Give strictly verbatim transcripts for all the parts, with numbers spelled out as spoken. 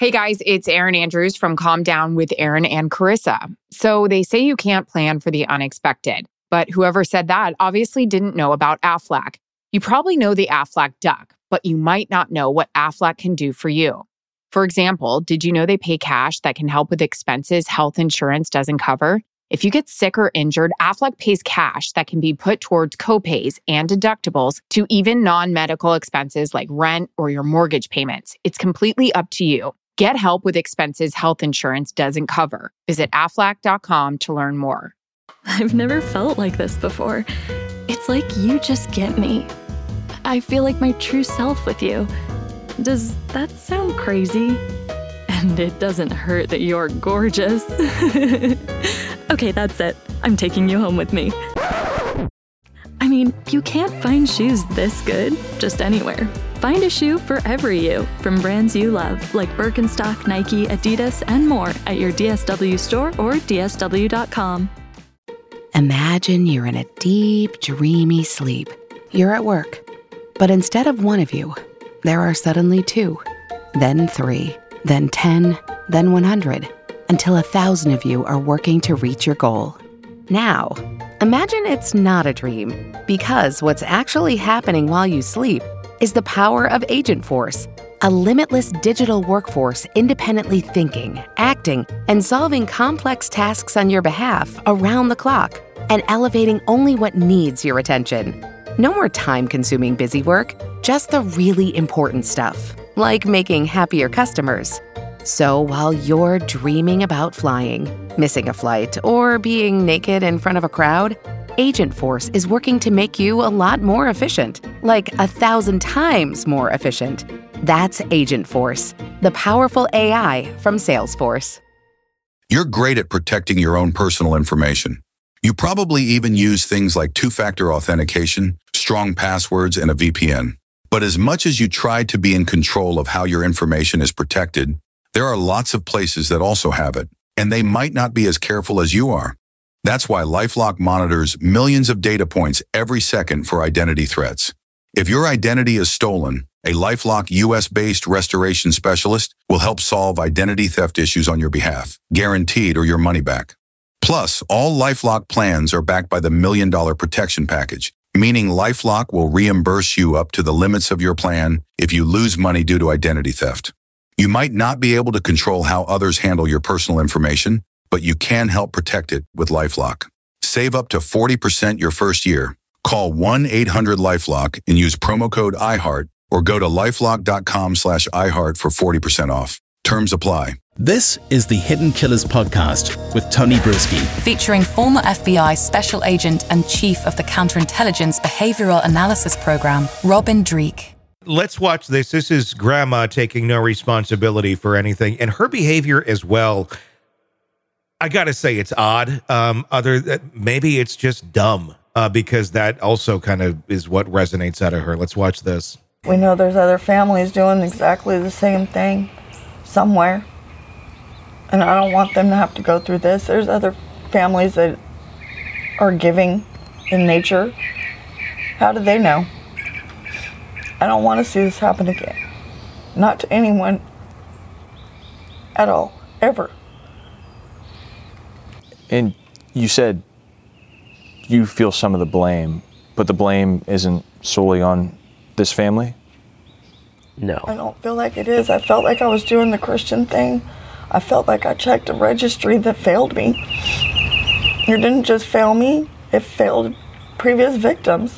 Hey guys, it's Erin Andrews from Calm Down with Erin and Carissa. So they say you can't plan for the unexpected, but whoever said that obviously didn't know about Aflac. You probably know the Aflac Duck, but you might not know what Aflac can do for you. For example, did you know they pay cash that can help with expenses health insurance doesn't cover? If you get sick or injured, Aflac pays cash that can be put towards copays and deductibles to even non-medical expenses like rent or your mortgage payments. It's completely up to you. Get help with expenses health insurance doesn't cover. Visit aflac dot com to learn more. I've never felt like this before. It's like you just get me. I feel like my true self with you. Does that sound crazy? And it doesn't hurt that you're gorgeous. Okay, that's it. I'm taking you home with me. I mean, you can't find shoes this good just anywhere. Find a shoe for every you from brands you love, like Birkenstock, Nike, Adidas, and more at your D S W store or D S W dot com. Imagine you're in a deep, dreamy sleep. You're at work. But instead of one of you, there are suddenly two, then three, then ten, then one hundred, until a thousand of you are working to reach your goal. Now, imagine it's not a dream, because what's actually happening while you sleep is the power of Agent Force, a limitless digital workforce independently thinking, acting, and solving complex tasks on your behalf around the clock, and elevating only what needs your attention. No more time-consuming busy work, just the really important stuff, like making happier customers. So while you're dreaming about flying, missing a flight, or being naked in front of a crowd, Agent Force is working to make you a lot more efficient, like a thousand times more efficient. That's Agent Force, the powerful A I from Salesforce. You're great at protecting your own personal information. You probably even use things like two-factor authentication, strong passwords, and a V P N. But as much as you try to be in control of how your information is protected, there are lots of places that also have it, and they might not be as careful as you are. That's why LifeLock monitors millions of data points every second for identity threats. If your identity is stolen, a LifeLock U S-based restoration specialist will help solve identity theft issues on your behalf, guaranteed or your money back. Plus, all LifeLock plans are backed by the Million Dollar Protection Package, meaning LifeLock will reimburse you up to the limits of your plan if you lose money due to identity theft. You might not be able to control how others handle your personal information, but you can help protect it with LifeLock. Save up to forty percent your first year. Call one eight hundred LifeLock and use promo code iHeart or go to lifelock.com slash iHeart for forty percent off. Terms apply. This is the Hidden Killers podcast with Tony Brueski. Featuring former F B I Special Agent and Chief of the Counterintelligence Behavioral Analysis Program, Robin Dreeke. Let's watch this. This is Grandma taking no responsibility for anything, and her behavior as well. I got to say it's odd. Um, other than, maybe it's just dumb uh, because that also kind of is what resonates out of her. Let's watch this. We know there's other families doing exactly the same thing somewhere. And I don't want them to have to go through this. There's other families that are giving in nature. How do they know? I don't want to see this happen again. Not to anyone at all, ever. And you said you feel some of the blame, but the blame isn't solely on this family? No. I don't feel like it is. I felt like I was doing the Christian thing. I felt like I checked a registry that failed me. It didn't just fail me, it failed previous victims.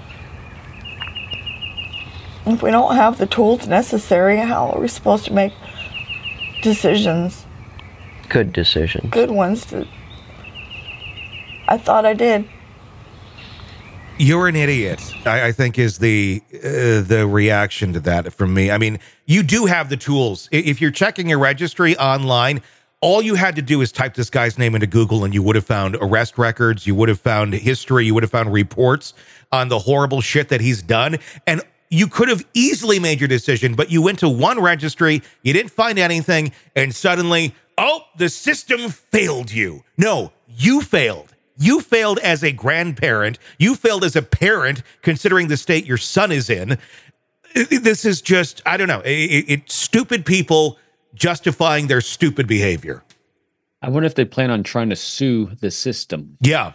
If we don't have the tools necessary, how are we supposed to make decisions? Good decisions. Good ones. To, I thought I did. You're an idiot, I, I think is the uh, the reaction to that from me. I mean, you do have the tools. If you're checking your registry online, all you had to do is type this guy's name into Google and you would have found arrest records, you would have found history, you would have found reports on the horrible shit that he's done. And you could have easily made your decision, but you went to one registry, you didn't find anything, and suddenly, oh, the system failed you. No, you failed. You failed as a grandparent. You failed as a parent, considering the state your son is in. This is just, I don't know, it, it, stupid people justifying their stupid behavior. I wonder if they plan on trying to sue the system. Yeah.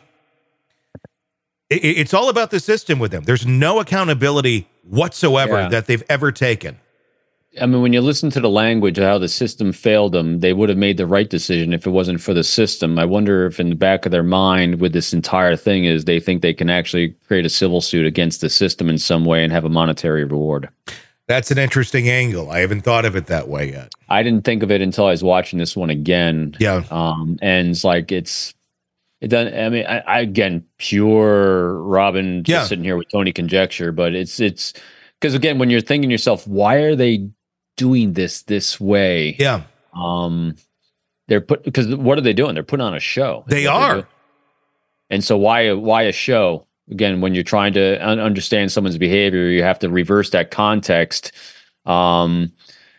It, it's all about the system with them. There's no accountability whatsoever Yeah. that they've ever taken. I mean, when you listen to the language of how the system failed them, they would have made the right decision if it wasn't for the system. I wonder if in the back of their mind with this entire thing is they think they can actually create a civil suit against the system in some way and have a monetary reward. That's an interesting angle. I haven't thought of it that way yet. I didn't think of it until I was watching this one again. Yeah. Um, and it's like, it's, it doesn't, I mean, I, I again, pure Robin just Yeah. sitting here with Tony conjecture, but it's, it's, because again, when you're thinking to yourself, why are they doing this this way? Yeah. Um, they're put, because what are they doing? They're putting on a show. They What are. do. And so why, why a show? Again, when you're trying to un- understand someone's behavior, you have to reverse that context. Um,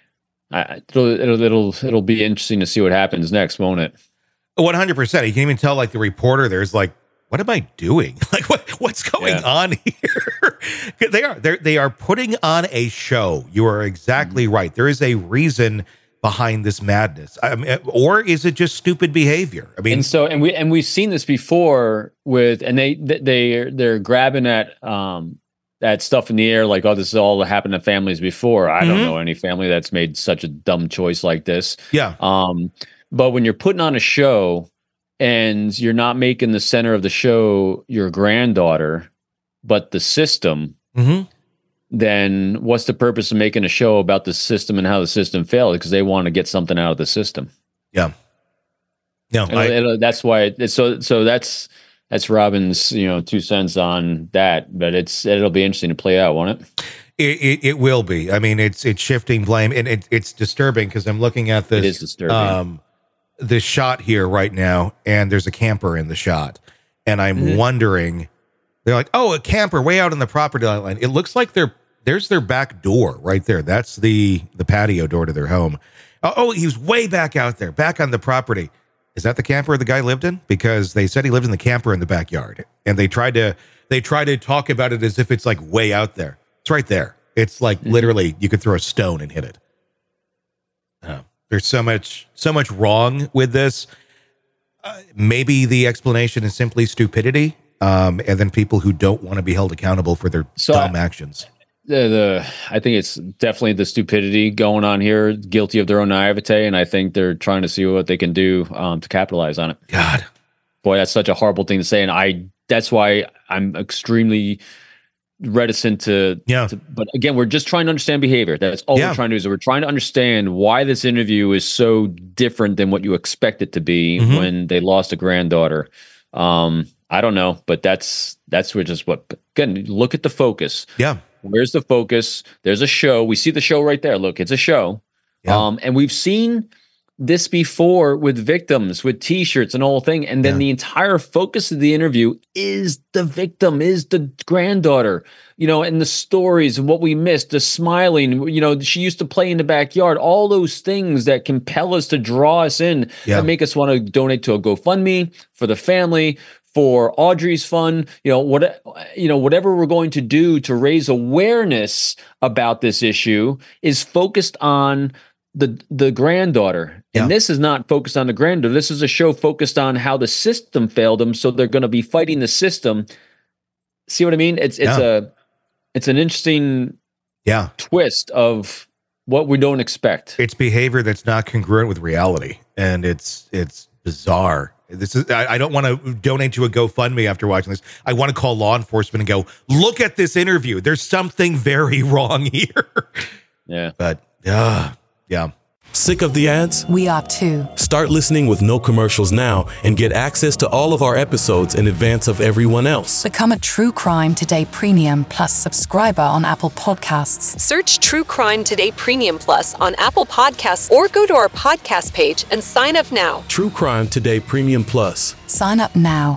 I, it'll, it'll, it'll, it'll be interesting to see what happens next, won't it? one hundred percent. You can even tell, like, the reporter there's like, what am I doing? Like, what what's going Yeah. on here? they are they they are putting on a show. You are exactly Mm-hmm. right. There is a reason behind this madness. I mean, or is it just stupid behavior? I mean, And so, and we and we've seen this before with, and they they they're grabbing at um that stuff in the air, like, oh, this has all happened to families before. I don't Mhm. know any family that's made such a dumb choice like this. yeah, Um, but when you're putting on a show and you're not making the center of the show your granddaughter, but the system, Mhm. then what's the purpose of making a show about the system and how the system failed? Because they want to get something out of the system. yeah. No, It'll- I, it'll- that's why. It, it's so so that's that's Robin's you know two cents on that. But it's it'll be interesting to play out, won't it? It, it, it will be. I mean, it's it's shifting blame, and it, it's disturbing because I'm looking at this. It is disturbing. Um, this shot here right now, and there's a camper in the shot, and I'm Mhm. wondering. They're like, oh, a camper way out on the property line. It looks like they're there's their back door right there. That's the the patio door to their home. Oh, oh, he was way back out there, back on the property. Is that the camper the guy lived in? Because they said he lived in the camper in the backyard, and they tried to they tried to talk about it as if it's like way out there. It's right there. It's like Mm-hmm. literally you could throw a stone and hit it. Uh, there's so much so much wrong with this. Uh, maybe the explanation is simply stupidity, um, and then people who don't want to be held accountable for their So dumb I- actions. The, the I think it's definitely the stupidity going on here, guilty of their own naivete, and I think they're trying to see what they can do um, to capitalize on it. God, boy, that's such a horrible thing to say, and I that's why I'm extremely reticent to. Yeah. to- but again, we're just trying to understand behavior. That's all Yeah. we're trying to do is we're trying to understand why this interview is so different than what you expect it to be Mhm. when they lost a granddaughter. Um, I don't know, but that's that's what just what. Again, look at the focus. Yeah. Where's the focus? There's a show. We see the show right there. Look, it's a show. Yeah. Um, and we've seen this before with victims, with T-shirts and the whole thing. And then Yeah. the entire focus of the interview is the victim, is the granddaughter, you know, and the stories and what we missed, the smiling, you know, she used to play in the backyard, all those things that compel us to draw us in Yeah. and make us want to donate to a GoFundMe for the family, for Audrey's fund, you know, what, you know, whatever we're going to do to raise awareness about this issue is focused on the the granddaughter. Yeah. And this is not focused on the granddaughter. This is a show focused on how the system failed them. So they're going to be fighting the system. See what I mean? It's it's Yeah. a it's an interesting Yeah. twist of what we don't expect. It's behavior that's not congruent with reality, and it's it's bizarre. This is I, I don't want to donate to a GoFundMe after watching this. I want to call law enforcement and go, look at this interview. There's something very wrong here. Yeah. But uh, yeah. Sick of the ads? We are too. Start listening with no commercials now and get access to all of our episodes in advance of everyone else. Become a True Crime Today Premium Plus subscriber on Apple Podcasts. Search True Crime Today Premium Plus on Apple Podcasts or go to our podcast page and sign up now. True Crime Today Premium Plus. Sign up now.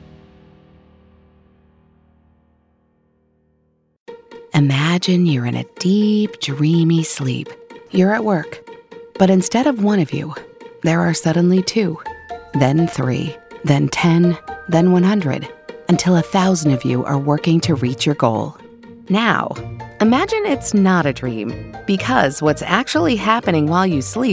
Imagine you're in a deep, dreamy sleep. You're at work. But instead of one of you, there are suddenly two, then three, then ten, then one hundred, until a thousand of you are working to reach your goal. Now, imagine it's not a dream, because what's actually happening while you sleep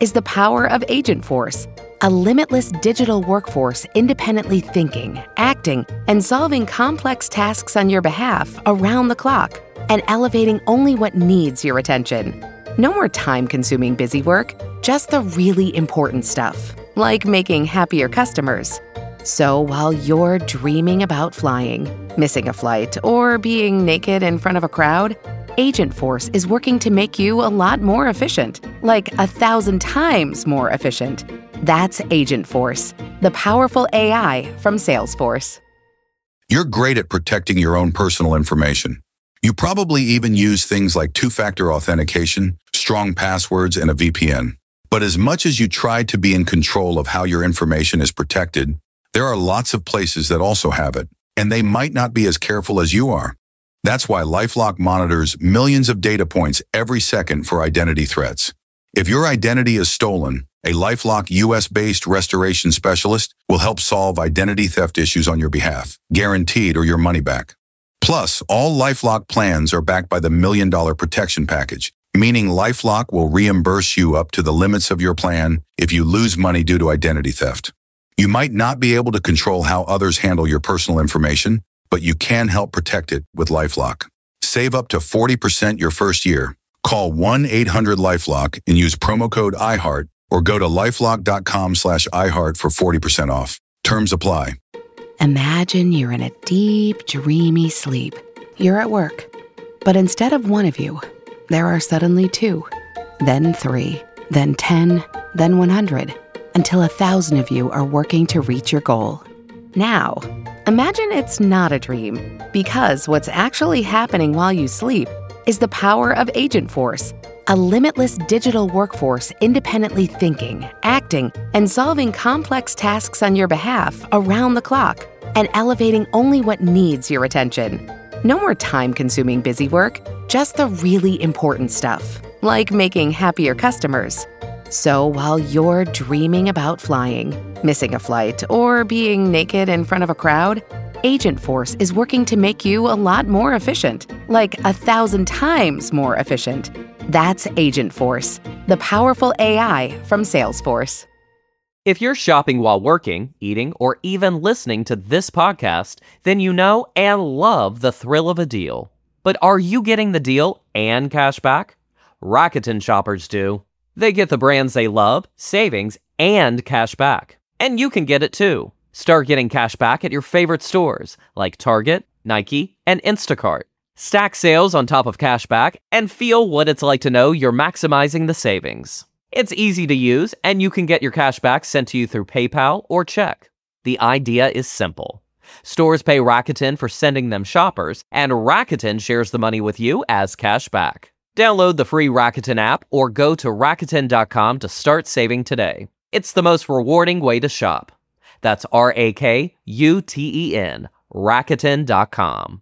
is the power of Agent Force, a limitless digital workforce independently thinking, acting, and solving complex tasks on your behalf around the clock, and elevating only what needs your attention. No more time-consuming busy work, just the really important stuff, like making happier customers. So while you're dreaming about flying, missing a flight, or being naked in front of a crowd, Agent Force is working to make you a lot more efficient, like a thousand times more efficient. That's Agent Force, the powerful A I from Salesforce. You're great at protecting your own personal information. You probably even use things like two-factor authentication, strong passwords, and a V P N. But as much as you try to be in control of how your information is protected, there are lots of places that also have it, and they might not be as careful as you are. That's why LifeLock monitors millions of data points every second for identity threats. If your identity is stolen, a LifeLock U S-based restoration specialist will help solve identity theft issues on your behalf, guaranteed or your money back. Plus, all LifeLock plans are backed by the Million Dollar Protection Package, meaning LifeLock will reimburse you up to the limits of your plan if you lose money due to identity theft. You might not be able to control how others handle your personal information, but you can help protect it with LifeLock. Save up to forty percent your first year. Call one eight hundred LifeLock and use promo code I heart or go to lifelock.com slash iHeart for forty percent off. Terms apply. Imagine you're in a deep, dreamy sleep. You're at work, but instead of one of you, there are suddenly two, then three, then ten, then one hundred, until a thousand of you are working to reach your goal. Now, imagine it's not a dream, because what's actually happening while you sleep is the power of Agent Force, a limitless digital workforce independently thinking, acting, and solving complex tasks on your behalf around the clock, and elevating only what needs your attention. No more time-consuming busy work, just the really important stuff, like making happier customers. So while you're dreaming about flying, missing a flight, or being naked in front of a crowd, Agent Force is working to make you a lot more efficient, like a thousand times more efficient. That's Agent Force, the powerful A I from Salesforce. If you're shopping while working, eating, or even listening to this podcast, then you know and love the thrill of a deal. But are you getting the deal and cash back? Rakuten shoppers do. They get the brands they love, savings, and cash back. And you can get it too. Start getting cash back at your favorite stores like Target, Nike, and Instacart. Stack sales on top of cash back and feel what it's like to know you're maximizing the savings. It's easy to use, and you can get your cash back sent to you through PayPal or check. The idea is simple. Stores pay Rakuten for sending them shoppers, and Rakuten shares the money with you as cash back. Download the free Rakuten app or go to Rakuten dot com to start saving today. It's the most rewarding way to shop. That's R A K U T E N, Rakuten dot com.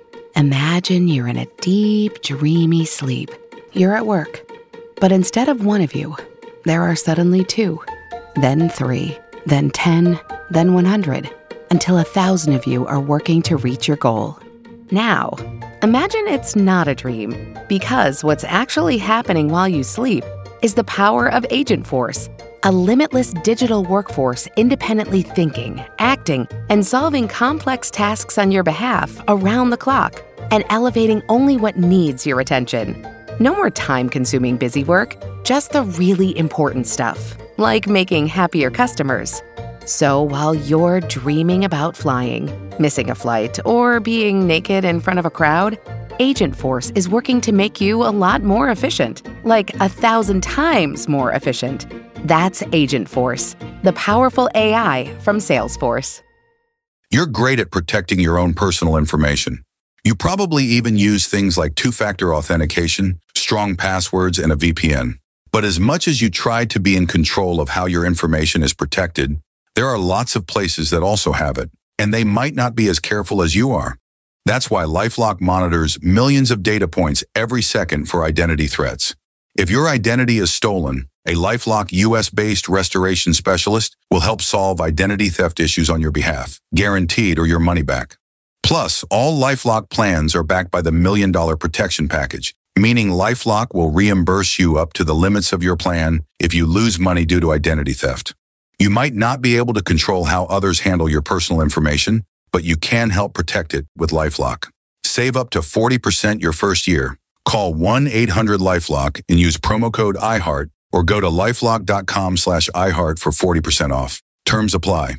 Imagine you're in a deep, dreamy sleep. You're at work, but instead of one of you, there are suddenly two, then three, then ten, then one hundred, until a thousand of you are working to reach your goal. Now, imagine it's not a dream, because what's actually happening while you sleep is the power of Agent Force, a limitless digital workforce independently thinking, acting, and solving complex tasks on your behalf around the clock, and elevating only what needs your attention. No more time-consuming busy work, just the really important stuff, like making happier customers. So while you're dreaming about flying, missing a flight, or being naked in front of a crowd, Agent Force is working to make you a lot more efficient, like a thousand times more efficient. That's Agent Force, the powerful A I from Salesforce. You're great at protecting your own personal information. You probably even use things like two-factor authentication, strong passwords, and a V P N. But as much as you try to be in control of how your information is protected, there are lots of places that also have it, and they might not be as careful as you are. That's why LifeLock monitors millions of data points every second for identity threats. If your identity is stolen, a LifeLock U S-based restoration specialist will help solve identity theft issues on your behalf, guaranteed or your money back. Plus, all LifeLock plans are backed by the Million Dollar Protection Package, meaning LifeLock will reimburse you up to the limits of your plan if you lose money due to identity theft. You might not be able to control how others handle your personal information, but you can help protect it with LifeLock. Save up to forty percent your first year. Call one eight hundred LifeLock and use promo code iHeart or go to lifelock.com slash iHeart for forty percent off. Terms apply.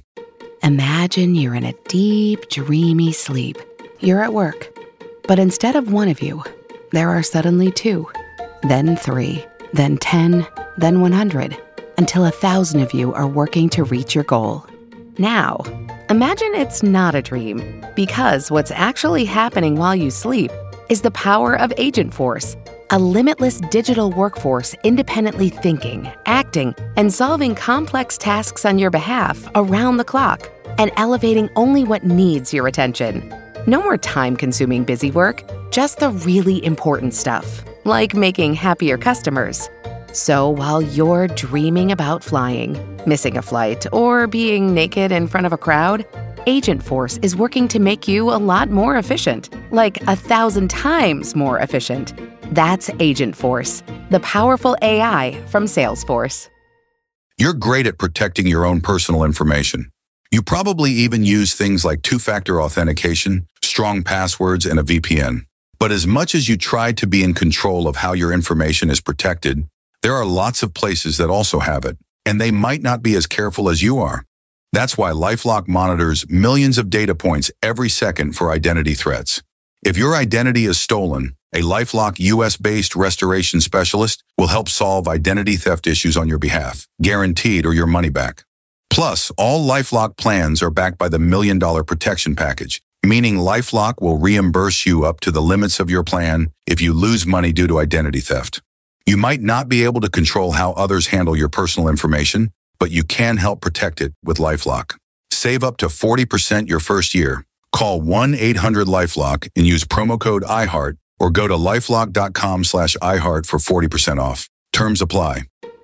Imagine you're in a deep, dreamy sleep. You're at work, but instead of one of you, there are suddenly two, then three, then ten, then one hundred, until a thousand of you are working to reach your goal. Now, imagine it's not a dream, because what's actually happening while you sleep is the power of Agent Force, a limitless digital workforce independently thinking, acting, and solving complex tasks on your behalf around the clock, and elevating only what needs your attention. No more time-consuming busy work, just the really important stuff, like making happier customers. So while you're dreaming about flying, missing a flight, or being naked in front of a crowd, Agent Force is working to make you a lot more efficient, like a thousand times more efficient. That's Agent Force, the powerful A I from Salesforce. You're great at protecting your own personal information. You probably even use things like two-factor authentication, strong passwords, and a V P N. But as much as you try to be in control of how your information is protected, there are lots of places that also have it, and they might not be as careful as you are. That's why LifeLock monitors millions of data points every second for identity threats. If your identity is stolen, a LifeLock U S-based restoration specialist will help solve identity theft issues on your behalf, guaranteed or your money back. Plus, all LifeLock plans are backed by the Million Dollar Protection Package, meaning LifeLock will reimburse you up to the limits of your plan if you lose money due to identity theft. You might not be able to control how others handle your personal information, but you can help protect it with LifeLock. Save up to forty percent your first year. Call one eight hundred LifeLock and use promo code iHeart or go to lifelock.com slash iHeart for forty percent off. Terms apply.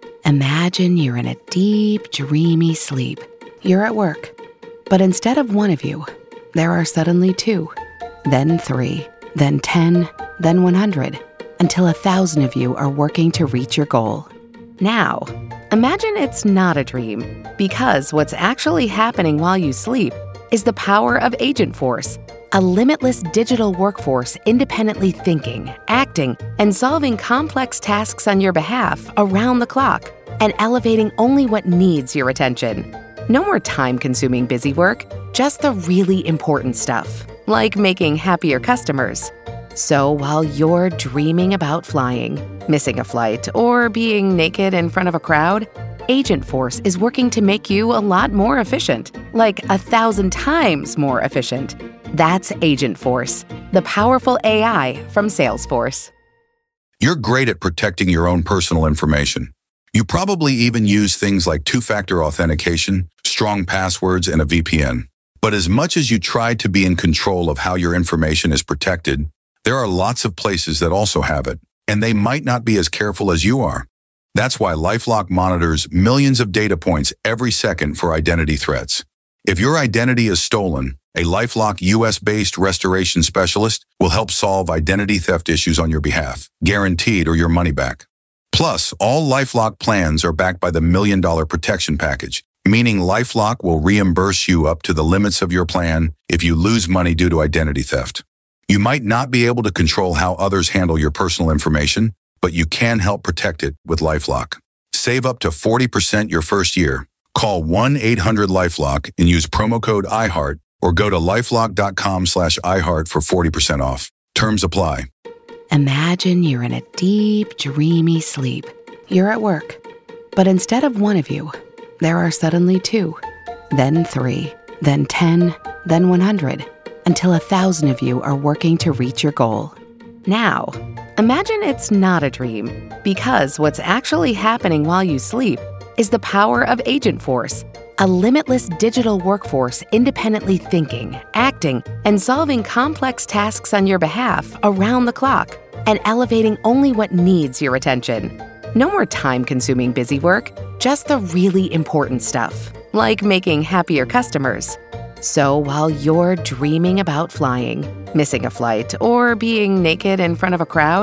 Imagine you're in a deep, dreamy sleep. You're at work, but instead of one of you, there are suddenly two, then three, then ten, then one hundred, until a thousand of you are working to reach your goal. Now, imagine it's not a dream, because what's actually happening while you sleep is the power of Agent Force, a limitless digital workforce independently thinking, acting, and solving complex tasks on your behalf around the clock, and elevating only what needs your attention. No more time-consuming busy work, just the really important stuff, like making happier customers. So while you're dreaming about flying, missing a flight, or being naked in front of a crowd, Agent Force is working to make you a lot more efficient, like a thousand times more efficient. That's Agent Force, the powerful A I from Salesforce. You're great at protecting your own personal information. You probably even use things like two-factor authentication, strong passwords, and a V P N. But as much as you try to be in control of how your information is protected, there are lots of places that also have it, and they might not be as careful as you are. That's why LifeLock monitors millions of data points every second for identity threats. If your identity is stolen, a LifeLock U S-based restoration specialist will help solve identity theft issues on your behalf, guaranteed or your money back. Plus, all LifeLock plans are backed by the Million Dollar Protection Package, meaning LifeLock will reimburse you up to the limits of your plan if you lose money due to identity theft. You might not be able to control how others handle your personal information, but you can help protect it with LifeLock. Save up to forty percent your first year. Call one eight hundred LifeLock and use promo code iHeart or go to lifelock.com slash iHeart for forty percent off. Terms apply. Imagine you're in a deep, dreamy sleep. You're at work, but instead of one of you, there are suddenly two, then three, then ten, then one hundred, until a thousand of you are working to reach your goal. Now, imagine it's not a dream, because what's actually happening while you sleep is the power of Agent Force, a limitless digital workforce independently thinking, acting, and solving complex tasks on your behalf around the clock, and elevating only what needs your attention. No more time-consuming busy work, just the really important stuff, like making happier customers. So while you're dreaming about flying, missing a flight, or being naked in front of a crowd,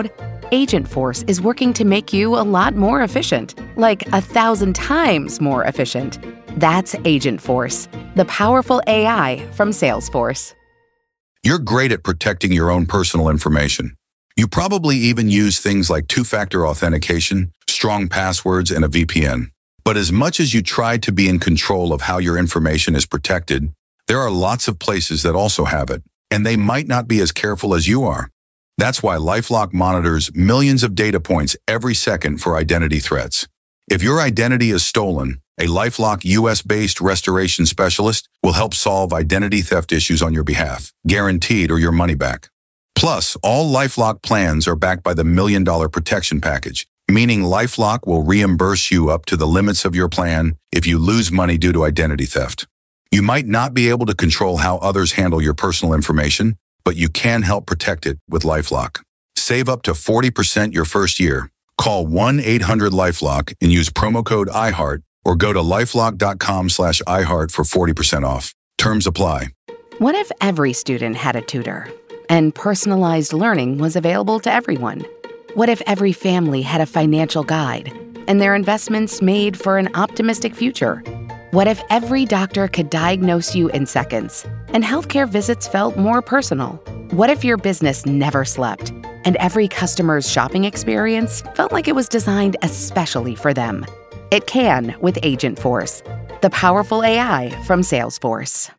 Agent Force is working to make you a lot more efficient, like a thousand times more efficient. That's Agent Force, the powerful A I from Salesforce. You're great at protecting your own personal information. You probably even use things like two-factor authentication, strong passwords, and a V P N. But as much as you try to be in control of how your information is protected, there are lots of places that also have it, and they might not be as careful as you are. That's why LifeLock monitors millions of data points every second for identity threats. If your identity is stolen, a LifeLock U S-based restoration specialist will help solve identity theft issues on your behalf, guaranteed or your money back. Plus, all LifeLock plans are backed by the Million Dollar Protection Package, meaning LifeLock will reimburse you up to the limits of your plan if you lose money due to identity theft. You might not be able to control how others handle your personal information, but you can help protect it with LifeLock. Save up to forty percent your first year. Call one eight hundred LifeLock and use promo code I heart or go to lifelock.com slash iHeart for forty percent off. Terms apply. What if every student had a tutor and personalized learning was available to everyone? What if every family had a financial guide and their investments made for an optimistic future? What if every doctor could diagnose you in seconds and healthcare visits felt more personal? What if your business never slept and every customer's shopping experience felt like it was designed especially for them? It can with Agent Force, the powerful A I from Salesforce.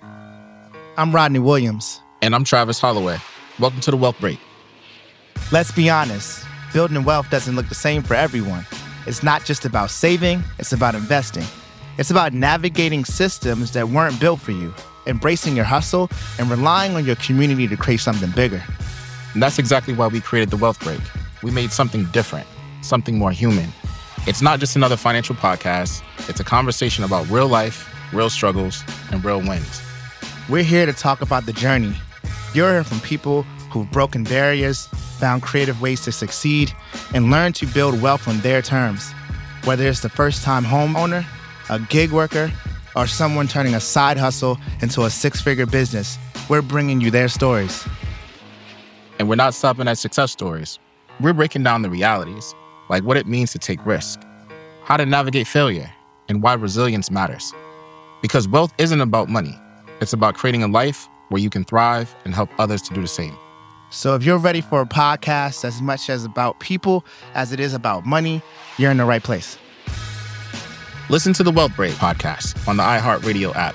I'm Rodney Williams. And I'm Travis Holloway. Welcome to The Wealth Break. Let's be honest, building wealth doesn't look the same for everyone. It's not just about saving, it's about investing. It's about navigating systems that weren't built for you, embracing your hustle, and relying on your community to create something bigger. And that's exactly why we created The Wealth Break. We made something different, something more human. It's not just another financial podcast. It's a conversation about real life, real struggles, and real wins. We're here to talk about the journey. You'll hear from people who've broken barriers, found creative ways to succeed, and learned to build wealth on their terms. Whether it's the first-time homeowner, a gig worker, or someone turning a side hustle into a six-figure business, we're bringing you their stories. And we're not stopping at success stories. We're breaking down the realities, like what it means to take risk, how to navigate failure, and why resilience matters. Because wealth isn't about money. It's about creating a life where you can thrive and help others to do the same. So if you're ready for a podcast as much as about people as it is about money, you're in the right place. Listen to the Wealth Break podcast on the iHeartRadio app.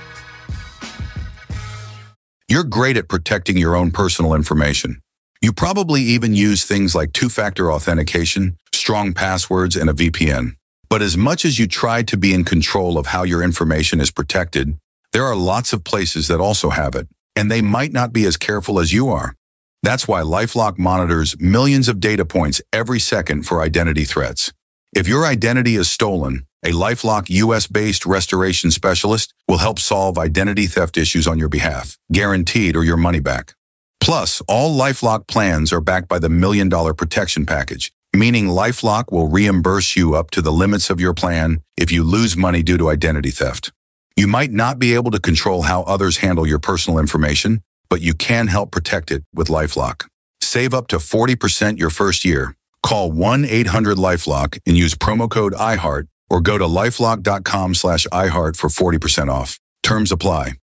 You're great at protecting your own personal information. You probably even use things like two-factor authentication, strong passwords, and a V P N. But as much as you try to be in control of how your information is protected, there are lots of places that also have it, and they might not be as careful as you are. That's why LifeLock monitors millions of data points every second for identity threats. If your identity is stolen, a LifeLock U S-based restoration specialist will help solve identity theft issues on your behalf, guaranteed or your money back. Plus, all LifeLock plans are backed by the Million Dollar Protection Package, meaning LifeLock will reimburse you up to the limits of your plan if you lose money due to identity theft. You might not be able to control how others handle your personal information, but you can help protect it with LifeLock. Save up to forty percent your first year. Call one eight hundred LifeLock and use promo code I heart or go to lifelock.com slash iHeart for forty percent off. Terms apply.